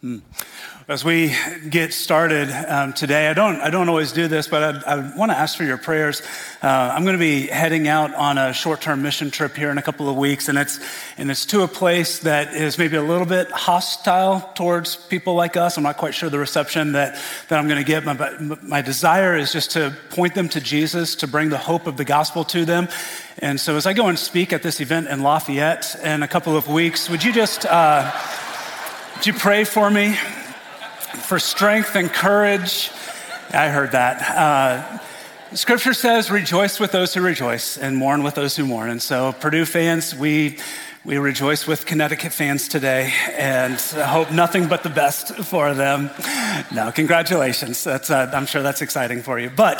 As we get started today, I don't always do this, but I want to ask for your prayers. I'm going to be heading out on a short-term mission trip here in a couple of weeks, and it's to a place that is maybe a little bit hostile towards people like us. I'm not quite sure the reception that I'm going to get, but my desire is just to point them to Jesus, to bring the hope of the gospel to them. And so as I go and speak at this event in Lafayette in a couple of weeks, would you just would you pray for me? For strength and courage. I heard that. Scripture says, rejoice with those who rejoice and mourn with those who mourn. And so Purdue fans, we rejoice with Connecticut fans today and hope nothing but the best for them. No, congratulations. I'm sure that's exciting for you. But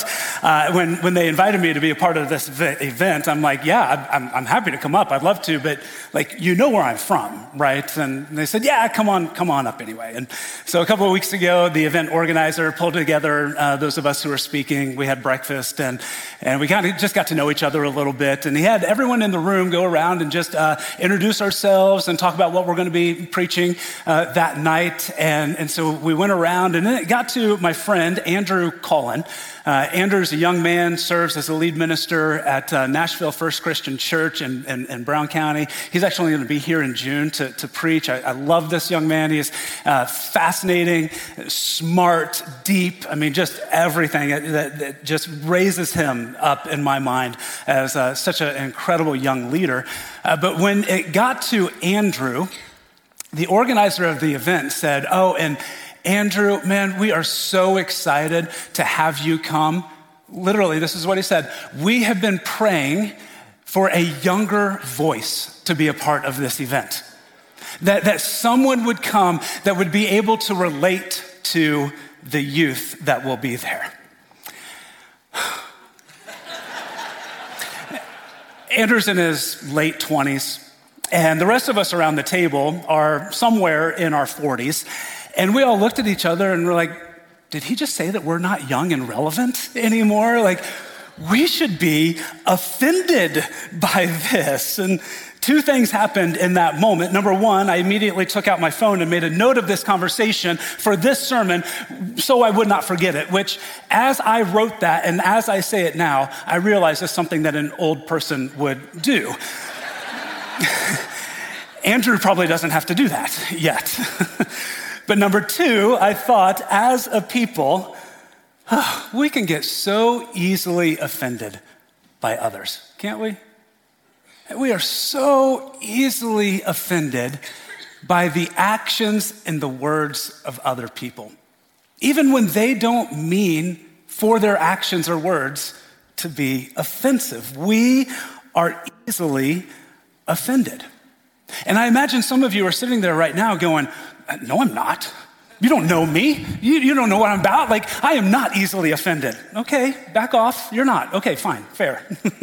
when they invited me to be a part of this event, I'm like, yeah, I'm happy to come up. I'd love to, but like, you know where I'm from, right? And they said, yeah, come on up anyway. And so a couple of weeks ago, the event organizer pulled together those of us who were speaking. We had breakfast and we kind of just got to know each other a little bit. And he had everyone in the room go around and just introduce ourselves and talk about what we're going to be preaching that night. And so we went around, and then it got to my friend, Andrew Cullen. Andrew's a young man, serves as a lead minister at Nashville First Christian Church in Brown County. He's actually going to be here in June to preach. I love this young man. He is fascinating, smart, deep. I mean, just everything that just raises him up in my mind as such an incredible young leader. But when it got to Andrew, the organizer of the event said, oh, and Andrew, man, we are so excited to have you come. Literally, this is what he said. We have been praying for a younger voice to be a part of this event. That someone would come that would be able to relate to the youth that will be there. Andrew's in his late 20s, and the rest of us around the table are somewhere in our 40s. And we all looked at each other and we're like, did he just say that we're not young and relevant anymore? Like, we should be offended by this. And two things happened in that moment. Number one, I immediately took out my phone and made a note of this conversation for this sermon so I would not forget it, which as I wrote that and as I say it now, I realize is something that an old person would do. Andrew probably doesn't have to do that yet. But number two, I thought as a people, we can get so easily offended by others, can't we? We are so easily offended by the actions and the words of other people, even when they don't mean for their actions or words to be offensive. We are easily offended. And I imagine some of you are sitting there right now going, no, I'm not. You don't know me. You don't know what I'm about. Like, I am not easily offended. Okay, back off. You're not. Okay, fine, fair.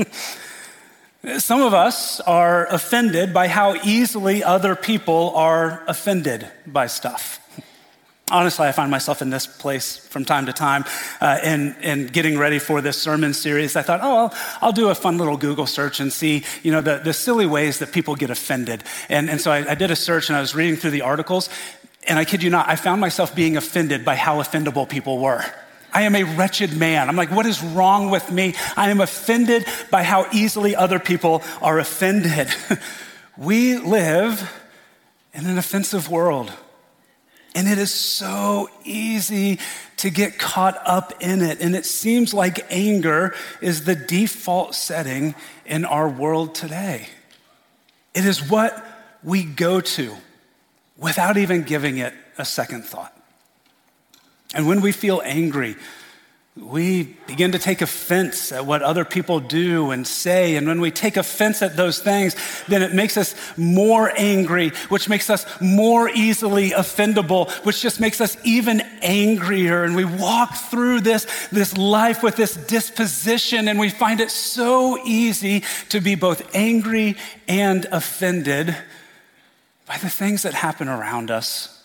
Some of us are offended by how easily other people are offended by stuff. Honestly, I find myself in this place from time to time in getting ready for this sermon series. I thought, I'll do a fun little Google search and see, the silly ways that people get offended. And so I did a search and I was reading through the articles, and I kid you not, I found myself being offended by how offendable people were. I am a wretched man. I'm like, what is wrong with me? I am offended by how easily other people are offended. We live in an offensive world. And it is so easy to get caught up in it. And it seems like anger is the default setting in our world today. It is what we go to without even giving it a second thought. And when we feel angry, we begin to take offense at what other people do and say. And when we take offense at those things, then it makes us more angry, which makes us more easily offendable, which just makes us even angrier. And we walk through this life with this disposition, and we find it so easy to be both angry and offended by the things that happen around us.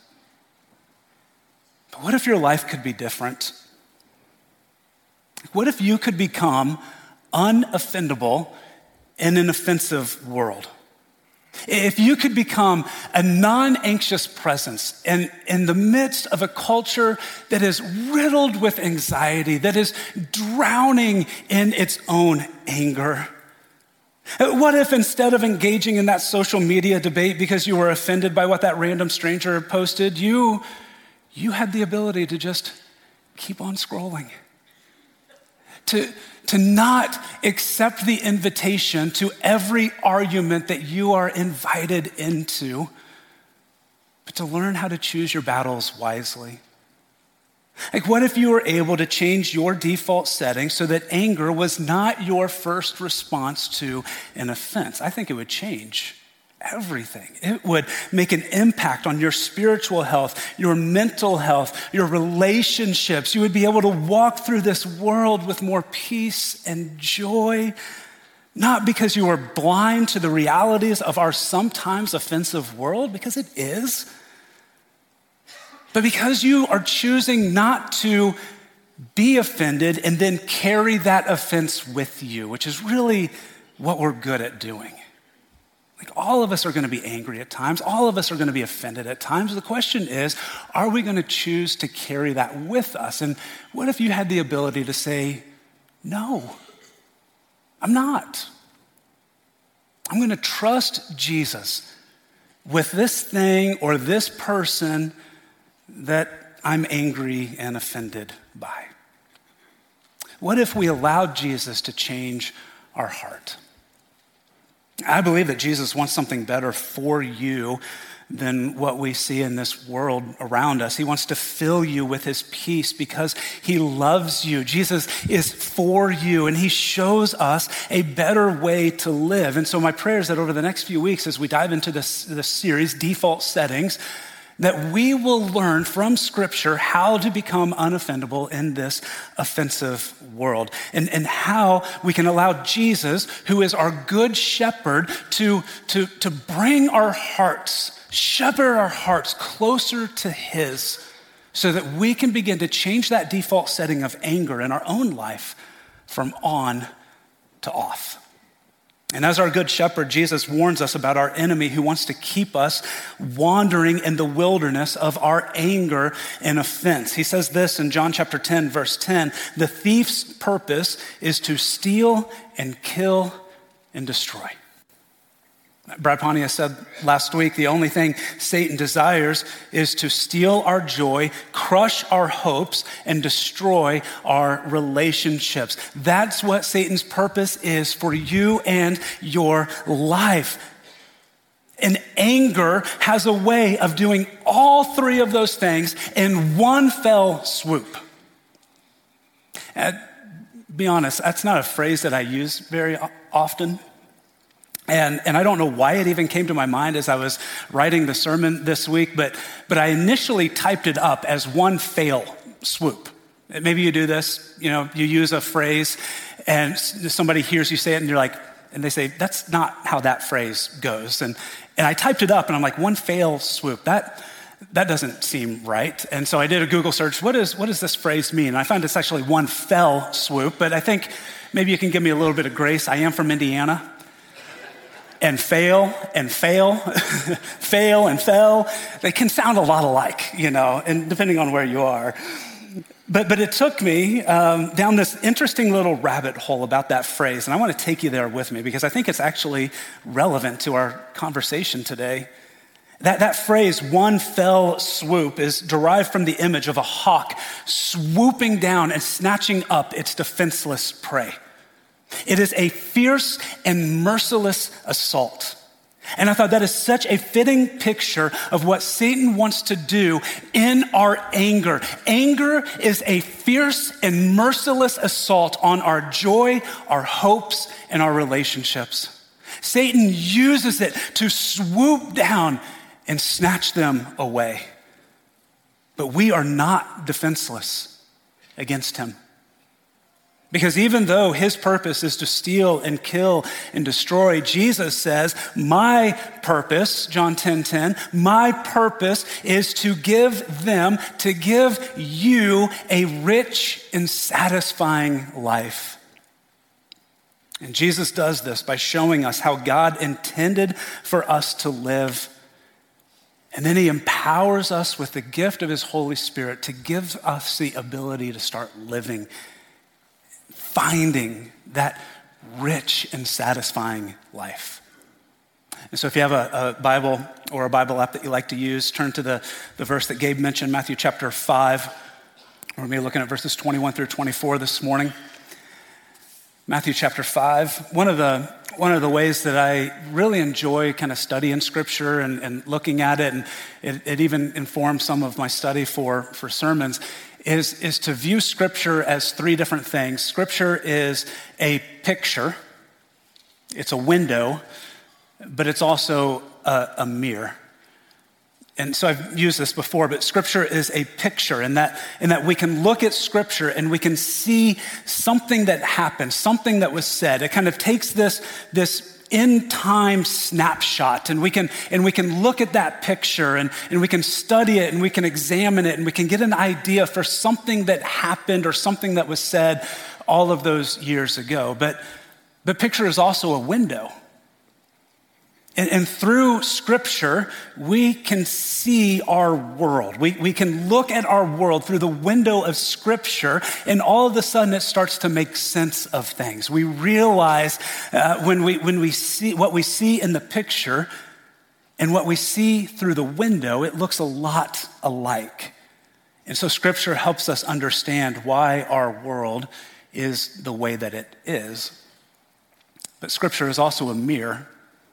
But what if your life could be different? What if you could become unoffendable in an offensive world? If you could become a non-anxious presence in the midst of a culture that is riddled with anxiety, that is drowning in its own anger. What if instead of engaging in that social media debate because you were offended by what that random stranger posted, you had the ability to just keep on scrolling? To not accept the invitation to every argument that you are invited into, but to learn how to choose your battles wisely. Like, what if you were able to change your default setting so that anger was not your first response to an offense? I think it would change everything. It would make an impact on your spiritual health, your mental health, your relationships. You would be able to walk through this world with more peace and joy, not because you are blind to the realities of our sometimes offensive world, because it is, but because you are choosing not to be offended and then carry that offense with you, which is really what we're good at doing. Like, all of us are going to be angry at times. All of us are going to be offended at times. The question is, are we going to choose to carry that with us? And what if you had the ability to say, no, I'm not. I'm going to trust Jesus with this thing or this person that I'm angry and offended by. What if we allowed Jesus to change our heart? I believe that Jesus wants something better for you than what we see in this world around us. He wants to fill you with his peace because he loves you. Jesus is for you, and he shows us a better way to live. And so my prayer is that over the next few weeks, as we dive into this series, Default Settings, that we will learn from Scripture how to become unoffendable in this offensive world, and how we can allow Jesus, who is our good shepherd, to bring our hearts, shepherd our hearts closer to his, so that we can begin to change that default setting of anger in our own life from on to off. And as our good shepherd, Jesus warns us about our enemy who wants to keep us wandering in the wilderness of our anger and offense. He says this in John chapter 10, verse 10, the thief's purpose is to steal and kill and destroy. Brad Pontius said last week, the only thing Satan desires is to steal our joy, crush our hopes, and destroy our relationships. That's what Satan's purpose is for you and your life. And anger has a way of doing all three of those things in one fell swoop. And be honest, that's not a phrase that I use very often. And I don't know why it even came to my mind as I was writing the sermon this week, but I initially typed it up as one fail swoop. Maybe you do this, you use a phrase and somebody hears you say it and they say, that's not how that phrase goes. And I typed it up and I'm like, one fail swoop, that doesn't seem right. And so I did a Google search, what does this phrase mean? And I found it's actually one fell swoop, but I think maybe you can give me a little bit of grace. I am from Indiana. And fail, fail and fell, they can sound a lot alike, and depending on where you are. But it took me down this interesting little rabbit hole about that phrase, and I want to take you there with me because I think it's actually relevant to our conversation today. That phrase, one fell swoop, is derived from the image of a hawk swooping down and snatching up its defenseless prey. It is a fierce and merciless assault. And I thought that is such a fitting picture of what Satan wants to do in our anger. Anger is a fierce and merciless assault on our joy, our hopes, and our relationships. Satan uses it to swoop down and snatch them away. But we are not defenseless against him. Because even though his purpose is to steal and kill and destroy, Jesus says, my purpose, John 10:10, my purpose is to give you a rich and satisfying life. And Jesus does this by showing us how God intended for us to live. And then he empowers us with the gift of his Holy Spirit to give us the ability to start living, finding that rich and satisfying life. And so if you have a Bible or a Bible app that you like to use, turn to the verse that Gabe mentioned, Matthew chapter 5. We're going to be looking at verses 21 through 24 this morning. Matthew chapter 5. One of the ways that I really enjoy kind of studying scripture and looking at it, and it even informs some of my study for sermons, is to view scripture as three different things. Scripture is a picture, it's a window, but it's also a mirror. And so I've used this before, but scripture is a picture in that we can look at scripture and we can see something that happened, something that was said. It kind of takes this in time snapshot, and we can look at that picture and we can study it and we can examine it and we can get an idea for something that happened or something that was said all of those years ago. But picture is also a window. And through scripture, we can see our world. We can look at our world through the window of scripture, and all of a sudden it starts to make sense of things. We realize when we see what we see in the picture and what we see through the window, it looks a lot alike. And so scripture helps us understand why our world is the way that it is. But scripture is also a mirror.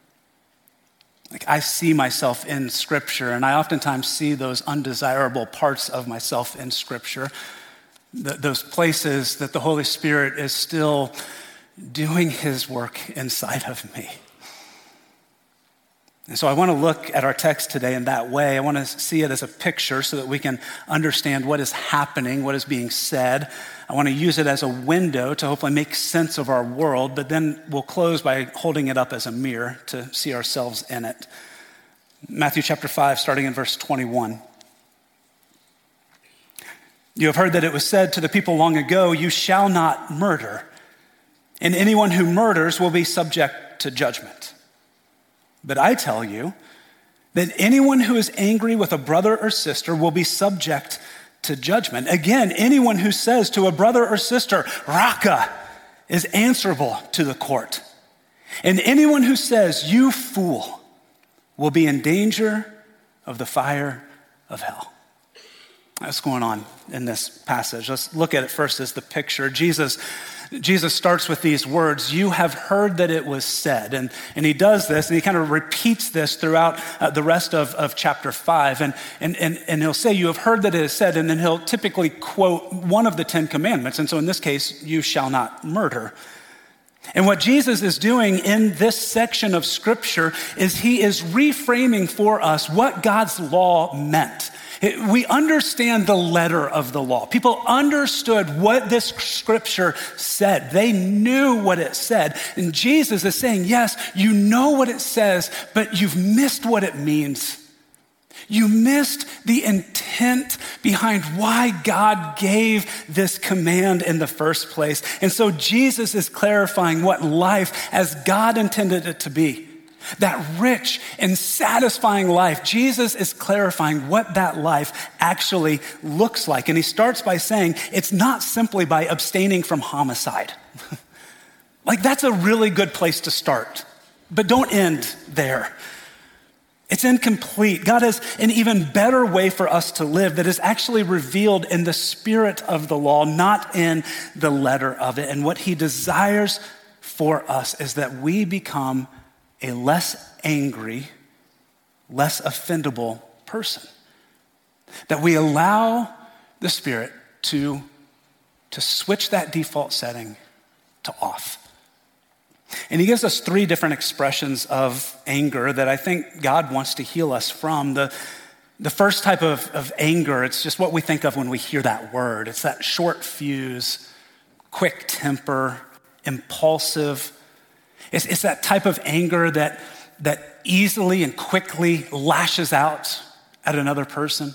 Like, I see myself in scripture, and I oftentimes see those undesirable parts of myself in scripture, those places that the Holy Spirit is still doing his work inside of me. And so I want to look at our text today in that way. I want to see it as a picture so that we can understand what is happening, what is being said. I want to use it as a window to hopefully make sense of our world, but then we'll close by holding it up as a mirror to see ourselves in it. Matthew chapter 5, starting in verse 21. You have heard that it was said to the people long ago, "You shall not murder, and anyone who murders will be subject to judgment." But I tell you that anyone who is angry with a brother or sister will be subject to judgment. Again, anyone who says to a brother or sister, "Raka," is answerable to the court. And anyone who says, "You fool," will be in danger of the fire of hell. What's going on in this passage? Let's look at it first as the picture. Jesus starts with these words, "You have heard that it was said." And he does this, and he kind of repeats this throughout the rest of chapter 5. And he'll say, "You have heard that it is said," and then he'll typically quote one of the 10 commandments. And so in this case, "You shall not murder." And what Jesus is doing in this section of scripture is he is reframing for us what God's law meant. We understand the letter of the law. People understood what this scripture said. They knew what it said. And Jesus is saying, yes, you know what it says, but you've missed what it means. You missed the intent behind why God gave this command in the first place. And so Jesus is clarifying what life as God intended it to be. That rich and satisfying life, Jesus is clarifying what that life actually looks like. And he starts by saying it's not simply by abstaining from homicide. Like, that's a really good place to start, but don't end there. It's incomplete. God has an even better way for us to live that is actually revealed in the spirit of the law, not in the letter of it. And what he desires for us is that we become a less angry, less offendable person. That we allow the Spirit to switch that default setting to off. And he gives us 3 different expressions of anger that I think God wants to heal us from. The first type of anger, it's just what we think of when we hear that word. It's that short fuse, quick temper, impulsive. It's that type of anger that easily and quickly lashes out at another person.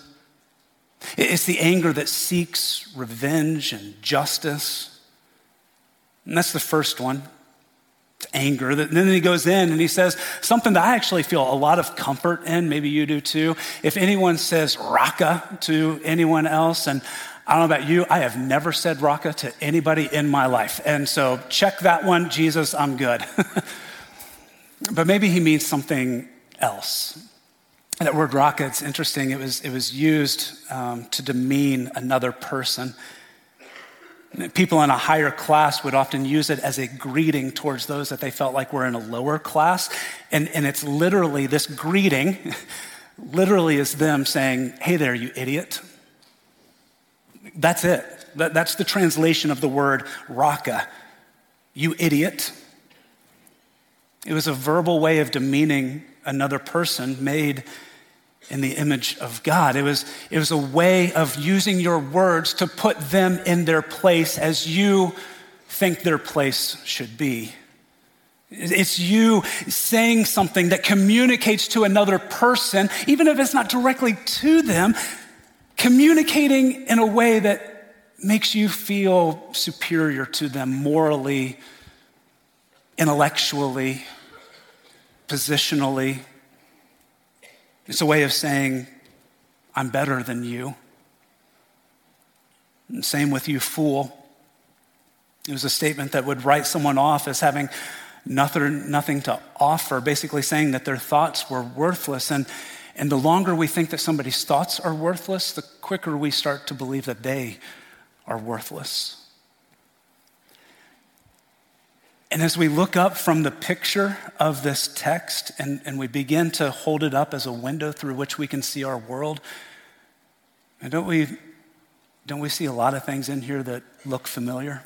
It's the anger that seeks revenge and justice. And that's the first one. anger. And then he goes in and he says something that I actually feel a lot of comfort in. Maybe you do too. If anyone says raka to anyone else, and I don't know about you, I have never said raka to anybody in my life. And so check that one, Jesus, I'm good. But maybe he means something else. That word raka, it's interesting. It was used to demean another person. People in a higher class would often use it as a greeting towards those that they felt like were in a lower class. And it's literally, this greeting literally is them saying, hey there, you idiot. That's it. That's the translation of the word raka, you idiot. It was a verbal way of demeaning another person made in the image of God. It was a way of using your words to put them in their place as you think their place should be. It's you saying something that communicates to another person, even if it's not directly to them, communicating in a way that makes you feel superior to them morally, intellectually, positionally. It's a way of saying, I'm better than you. And same with you, fool. It was a statement that would write someone off as having nothing to offer, basically saying that their thoughts were worthless. And the longer we think that somebody's thoughts are worthless, the quicker we start to believe that they are worthless. And as we look up from the picture of this text and we begin to hold it up as a window through which we can see our world, and don't we see a lot of things in here that look familiar?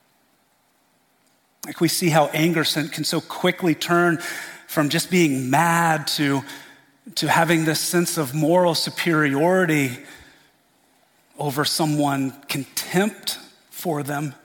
Like we see how anger can so quickly turn from just being mad to having this sense of moral superiority over someone, contempt for them.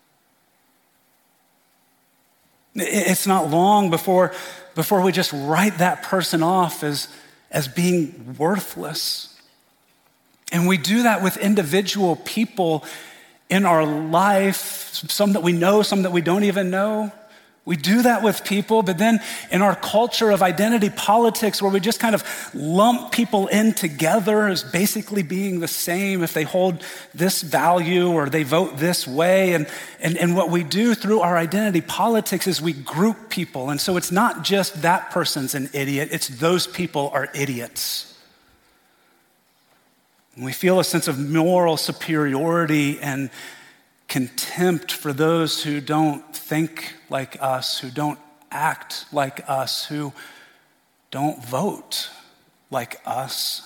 It's not long before we just write that person off as being worthless. And we do that with individual people in our life, some that we know, some that we don't even know. We do that with people, but then in our culture of identity politics, where we just kind of lump people in together as basically being the same if they hold this value or they vote this way. And what we do through our identity politics is we group people. And so it's not just that person's an idiot, it's those people are idiots. And we feel a sense of moral superiority and contempt for those who don't think like us, who don't act like us, who don't vote like us.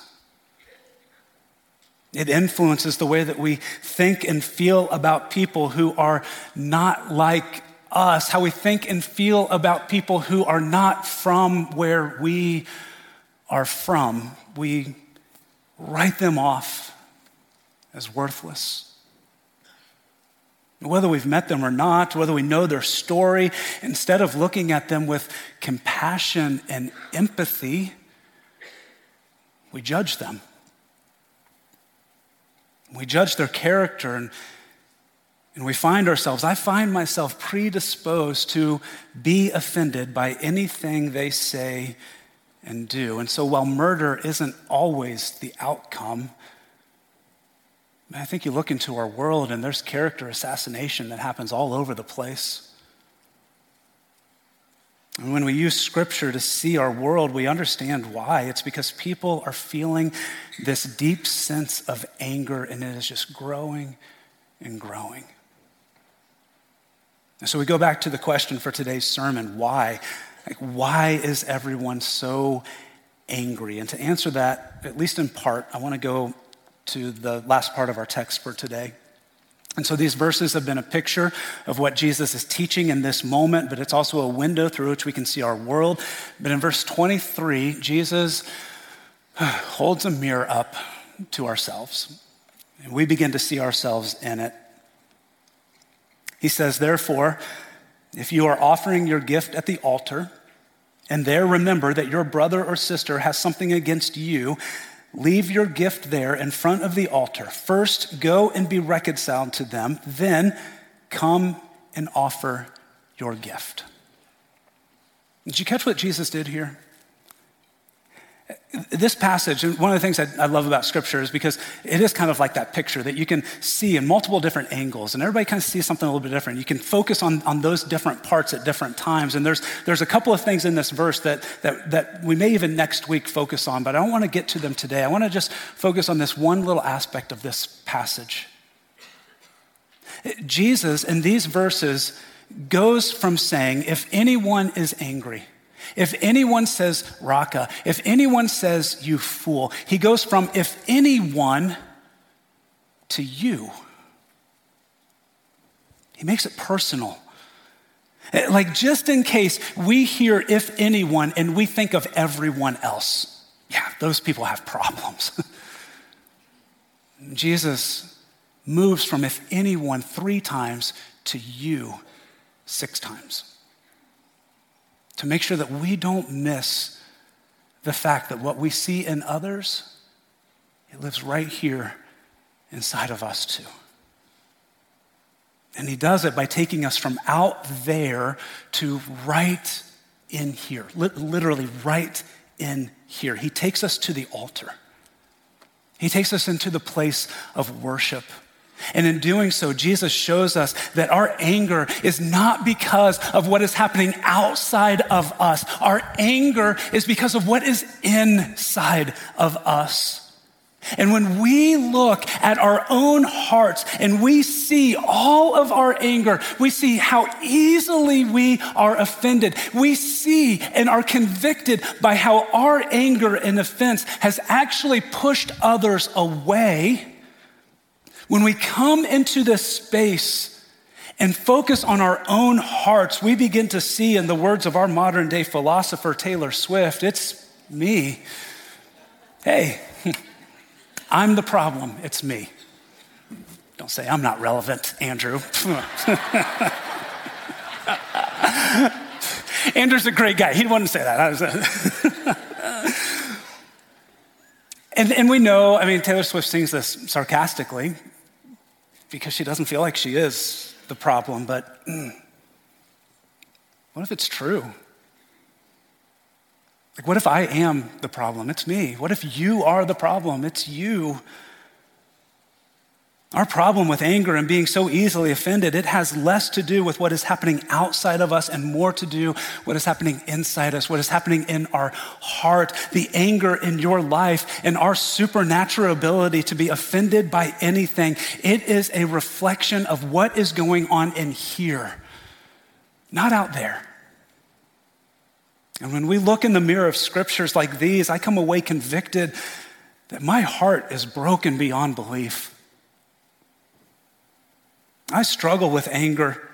It influences the way that we think and feel about people who are not like us, how we think and feel about people who are not from where we are from. We write them off as worthless. Whether we've met them or not, whether we know their story, instead of looking at them with compassion and empathy, we judge them. We judge their character, and we I find myself predisposed to be offended by anything they say and do. And so while murder isn't always the outcome, I think you look into our world and there's character assassination that happens all over the place. And when we use scripture to see our world, we understand why. It's because people are feeling this deep sense of anger, and it is just growing and growing. And so we go back to the question for today's sermon, why? Why is everyone so angry? And to answer that, at least in part, I want to go to the last part of our text for today. And so these verses have been a picture of what Jesus is teaching in this moment, but it's also a window through which we can see our world. But in verse 23, Jesus holds a mirror up to ourselves, and we begin to see ourselves in it. He says, therefore, if you are offering your gift at the altar, and there remember that your brother or sister has something against you, leave your gift there in front of the altar. First, go and be reconciled to them. Then come and offer your gift. Did you catch what Jesus did here? This passage, and one of the things I love about Scripture is because it is kind of like that picture that you can see in multiple different angles, and everybody kind of sees something a little bit different. You can focus on those different parts at different times, and there's a couple of things in this verse that we may even next week focus on, but I don't want to get to them today. I want to just focus on this one little aspect of this passage. Jesus, in these verses, goes from saying, if anyone is angry, if anyone says raka, if anyone says you fool, he goes from if anyone to you. He makes it personal. Like just in case we hear if anyone and we think of everyone else. Yeah, those people have problems. Jesus moves from if anyone 3 times to you 6 times. To make sure that we don't miss the fact that what we see in others, it lives right here inside of us too. And he does it by taking us from out there to right in here, literally right in here. He takes us to the altar. He takes us into the place of worship. And in doing so, Jesus shows us that our anger is not because of what is happening outside of us. Our anger is because of what is inside of us. And when we look at our own hearts and we see all of our anger, we see how easily we are offended. We see and are convicted by how our anger and offense has actually pushed others away. When we come into this space and focus on our own hearts, we begin to see, in the words of our modern day philosopher, Taylor Swift, it's me. Hey, I'm the problem, it's me. Don't say I'm not relevant, Andrew. Andrew's a great guy. He wouldn't say that. And we know, Taylor Swift sings this sarcastically because she doesn't feel like she is the problem, but what if it's true? Like, what if I am the problem? It's me. What if you are the problem? It's you. Our problem with anger and being so easily offended, it has less to do with what is happening outside of us and more to do what is happening inside us, what is happening in our heart. The anger in your life and our supernatural ability to be offended by anything, it is a reflection of what is going on in here, not out there. And when we look in the mirror of scriptures like these, I come away convicted that my heart is broken beyond belief. I struggle with anger.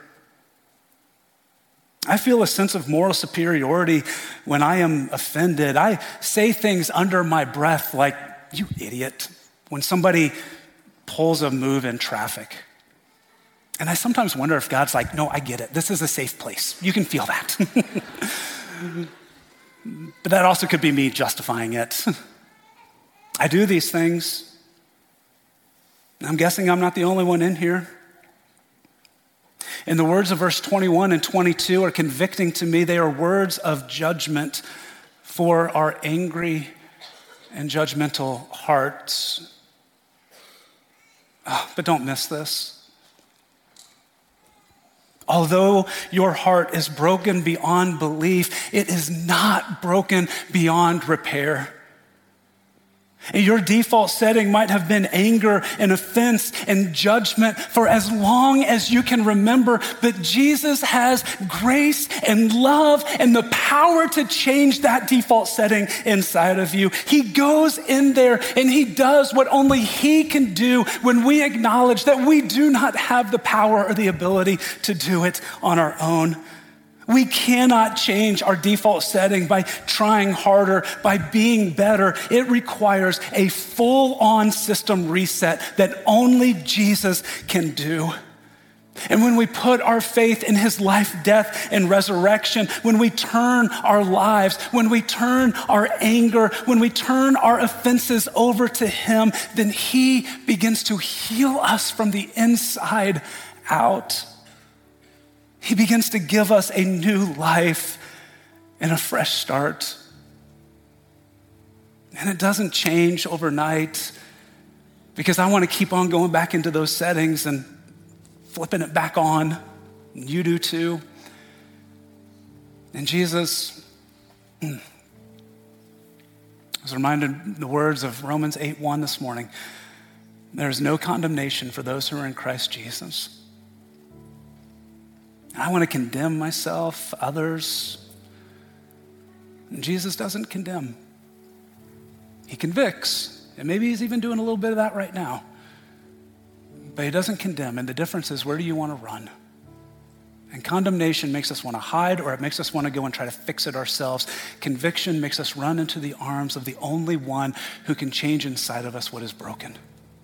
I feel a sense of moral superiority when I am offended. I say things under my breath like, you idiot, when somebody pulls a move in traffic. And I sometimes wonder if God's like, no, I get it. This is a safe place. You can feel that. But that also could be me justifying it. I do these things. I'm guessing I'm not the only one in here. And the words of verse 21 and 22 are convicting to me. They are words of judgment for our angry and judgmental hearts. But don't miss this. Although your heart is broken beyond belief, it is not broken beyond repair. And your default setting might have been anger and offense and judgment for as long as you can remember, but Jesus has grace and love and the power to change that default setting inside of you. He goes in there and he does what only he can do when we acknowledge that we do not have the power or the ability to do it on our own. We cannot change our default setting by trying harder, by being better. It requires a full-on system reset that only Jesus can do. And when we put our faith in his life, death, and resurrection, when we turn our lives, when we turn our anger, when we turn our offenses over to him, then he begins to heal us from the inside out. He begins to give us a new life and a fresh start. And it doesn't change overnight because I want to keep on going back into those settings and flipping it back on. And you do too. And Jesus, I was reminded the words of Romans 8:1 this morning. There is no condemnation for those who are in Christ Jesus. I want to condemn myself, others. And Jesus doesn't condemn. He convicts. And maybe he's even doing a little bit of that right now. But he doesn't condemn. And the difference is, where do you want to run? And condemnation makes us want to hide, or it makes us want to go and try to fix it ourselves. Conviction makes us run into the arms of the only one who can change inside of us what is broken.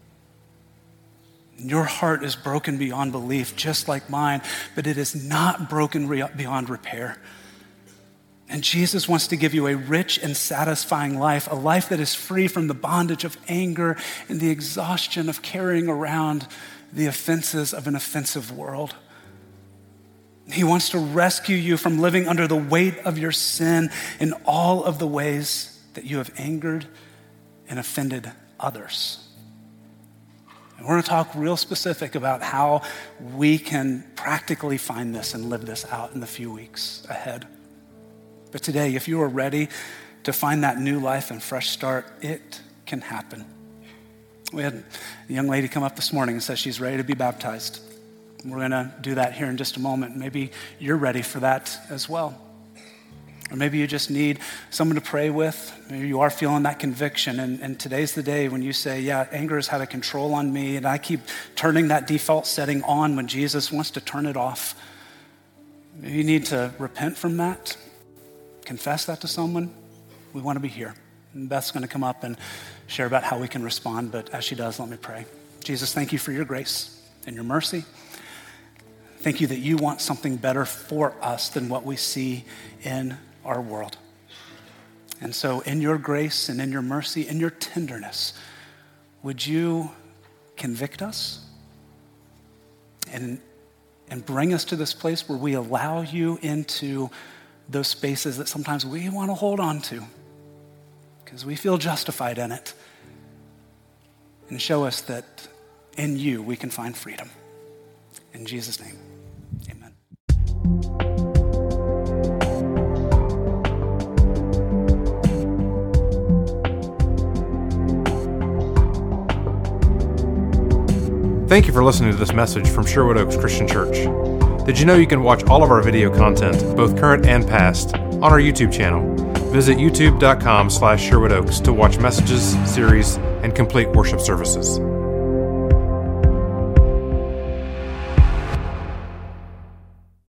Your heart is broken beyond belief, just like mine, but it is not broken beyond repair. And Jesus wants to give you a rich and satisfying life, a life that is free from the bondage of anger and the exhaustion of carrying around the offenses of an offensive world. He wants to rescue you from living under the weight of your sin in all of the ways that you have angered and offended others. And we're going to talk real specific about how we can practically find this and live this out in the few weeks ahead. But today, if you are ready to find that new life and fresh start, it can happen. We had a young lady come up this morning and says she's ready to be baptized. We're going to do that here in just a moment. Maybe you're ready for that as well. Or maybe you just need someone to pray with. Maybe you are feeling that conviction, and today's the day when you say, yeah, anger has had a control on me, and I keep turning that default setting on when Jesus wants to turn it off. Maybe you need to repent from that, confess that to someone. We want to be here. And Beth's going to come up and share about how we can respond, but as she does, let me pray. Jesus, thank you for your grace and your mercy. Thank you that you want something better for us than what we see in our world. And so in your grace and in your mercy and your tenderness, would you convict us and bring us to this place where we allow you into those spaces that sometimes we want to hold on to because we feel justified in it, and show us that in you we can find freedom. In Jesus' name, amen. Thank you for listening to this message from Sherwood Oaks Christian Church. Did you know you can watch all of our video content, both current and past, on our YouTube channel? Visit youtube.com/SherwoodOaks to watch messages, series, and complete worship services.